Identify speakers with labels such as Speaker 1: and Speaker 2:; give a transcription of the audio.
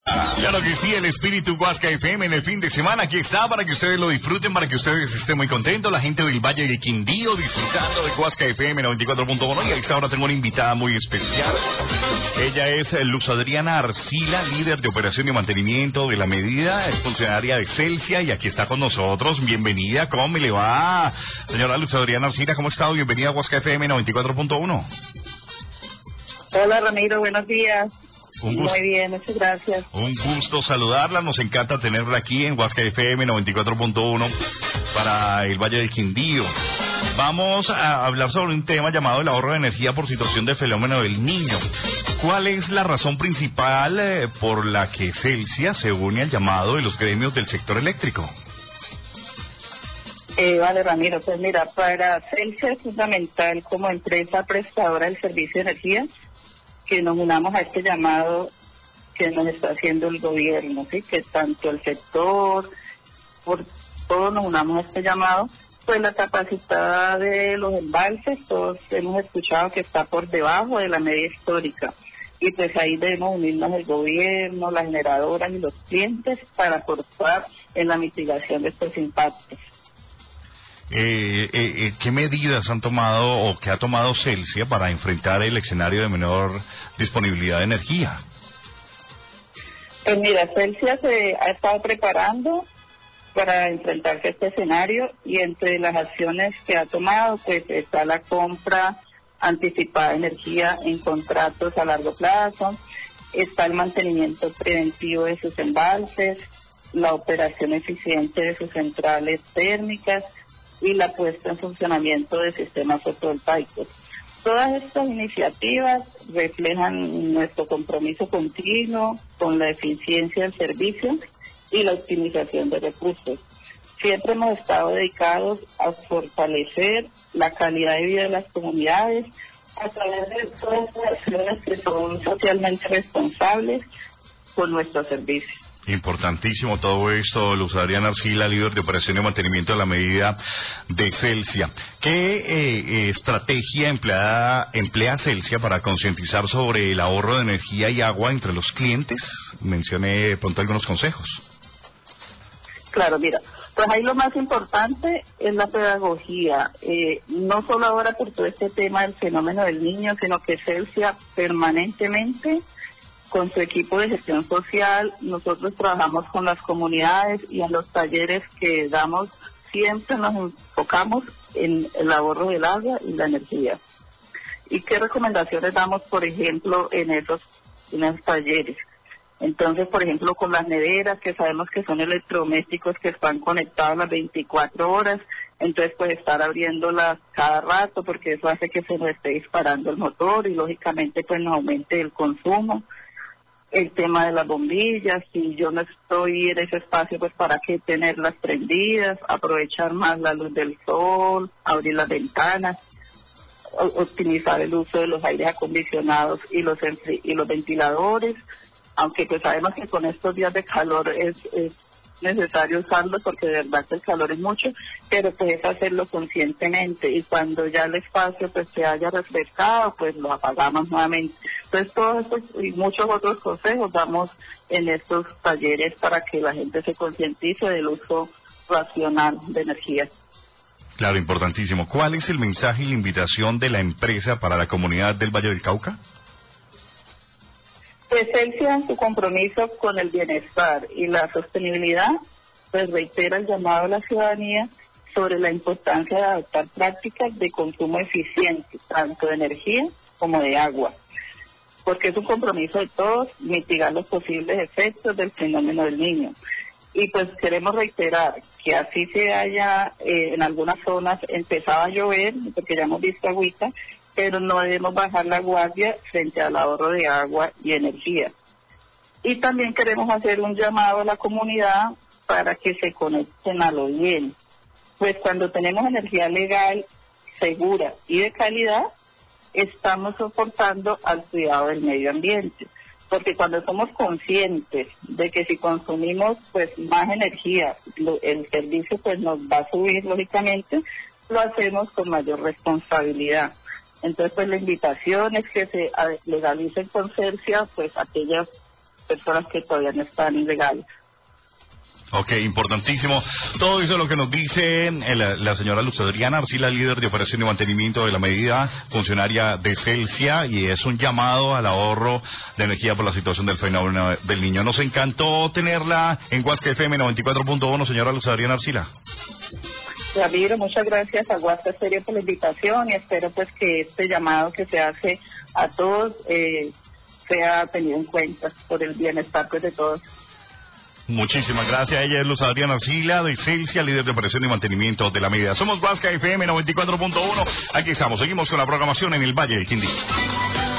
Speaker 1: Claro que sí, el espíritu Huasca FM en el fin de semana aquí está para que ustedes lo disfruten, para que ustedes estén muy contentos. La gente del Valle del Quindío disfrutando de Huasca FM 94.1 y a esta hora tengo una invitada muy especial. Ella es Luz Adriana Arcila, líder de operación y mantenimiento de la medida, es funcionaria de Celsia y aquí está con nosotros. Bienvenida, ¿cómo me le va? Señora Luz Adriana Arcila, ¿cómo está? Bienvenida a Huasca FM 94.1.
Speaker 2: Hola Ramiro, buenos días.
Speaker 1: Un gusto.
Speaker 2: Muy bien, muchas gracias.
Speaker 1: Un gusto saludarla, nos encanta tenerla aquí en Huasca FM 94.1 para el Valle del Quindío. Vamos a hablar sobre un tema llamado el ahorro de energía por situación de fenómeno del Niño. ¿Cuál es la razón principal por la que Celsia se une al llamado de los gremios del sector eléctrico?
Speaker 2: Vale, Ramiro, pues mira, para Celsia es fundamental como empresa prestadora del servicio de energía que nos unamos a este llamado que nos está haciendo el gobierno, ¿sí? Que tanto el sector, por todos nos unamos a este llamado, pues la capacidad de los embalses, todos hemos escuchado que está por debajo de la media histórica, y pues ahí debemos unirnos el gobierno, las generadoras y los clientes para aportar en la mitigación de estos impactos.
Speaker 1: ¿Qué medidas han tomado o qué ha tomado Celsia para enfrentar el escenario de menor disponibilidad de energía?
Speaker 2: Pues mira, Celsia se ha estado preparando para enfrentarse a este escenario y entre las acciones que ha tomado pues está la compra anticipada de energía en contratos a largo plazo, está el mantenimiento preventivo de sus embalses, la operación eficiente de sus centrales térmicas y la puesta en funcionamiento de sistemas fotovoltaicos. Todas estas iniciativas reflejan nuestro compromiso continuo con la eficiencia del servicio y la optimización de recursos. Siempre hemos estado dedicados a fortalecer la calidad de vida de las comunidades a través de todas las acciones que son socialmente responsables con nuestros servicios.
Speaker 1: Importantísimo todo esto, Luz Adriana Arcila, líder de operación y mantenimiento de la medida de Celsia. ¿Qué estrategia emplea Celsia para concientizar sobre el ahorro de energía y agua entre los clientes? Mencione pronto algunos consejos.
Speaker 2: Claro, mira, pues ahí lo más importante es la pedagogía, no solo ahora por todo este tema del fenómeno del niño, sino que Celsia permanentemente con su equipo de gestión social, nosotros trabajamos con las comunidades y en los talleres que damos siempre nos enfocamos en el ahorro del agua y la energía. ¿Y qué recomendaciones damos, por ejemplo, en esos talleres? Entonces, por ejemplo, con las neveras, que sabemos que son electrodomésticos que están conectados las 24 horas, entonces pues estar abriéndolas cada rato porque eso hace que se nos esté disparando el motor y lógicamente pues nos aumente el consumo. El tema de las bombillas, si yo no estoy en ese espacio, pues para qué tenerlas prendidas, aprovechar más la luz del sol, abrir las ventanas, optimizar el uso de los aires acondicionados y los ventiladores, aunque pues sabemos que con estos días de calor es necesario usarlos porque de verdad que el calor es mucho, pero pues es hacerlo conscientemente y cuando ya el espacio pues se haya refrescado pues lo apagamos nuevamente. Entonces todos estos y muchos otros consejos damos en estos talleres para que la gente se concientice del uso racional de energía.
Speaker 1: Claro, importantísimo. ¿Cuál es el mensaje y la invitación de la empresa para la comunidad del Valle del Cauca?
Speaker 2: Pues Celsia en su compromiso con el bienestar y la sostenibilidad, pues reitera el llamado a la ciudadanía sobre la importancia de adoptar prácticas de consumo eficiente, tanto de energía como de agua, porque es un compromiso de todos mitigar los posibles efectos del fenómeno del niño. Y pues queremos reiterar que así se haya en algunas zonas empezado a llover, porque ya hemos visto agüita, pero no debemos bajar la guardia frente al ahorro de agua y energía. Y también queremos hacer un llamado a la comunidad para que se conecten a lo bien. Pues cuando tenemos energía legal, segura y de calidad, estamos soportando al cuidado del medio ambiente. Porque cuando somos conscientes de que si consumimos pues más energía, el servicio pues nos va a subir lógicamente, lo hacemos con mayor responsabilidad. Entonces, pues la invitación es que se legalicen con Celsia, pues aquellas personas que todavía no están ilegales.
Speaker 1: Ok, importantísimo. Todo eso es lo que nos dice la señora Luz Adriana Arcila, líder de operación y mantenimiento de la medida, funcionaria de Celsia, y es un llamado al ahorro de energía por la situación del fenómeno del Niño. Nos encantó tenerla en Guasca FM 94.1, señora Luz Adriana Arcila.
Speaker 2: Ramiro, muchas gracias a Guasca Estéreo por la invitación y espero pues que este llamado que se hace a todos sea tenido en cuenta por el bienestar pues, de todos.
Speaker 1: Muchísimas gracias. Ella es Luz Adriana Arcila de Celsia, líder de operación y mantenimiento de la medida. Somos Guasca FM 94.1. Aquí estamos. Seguimos con la programación en el Valle del Quindío.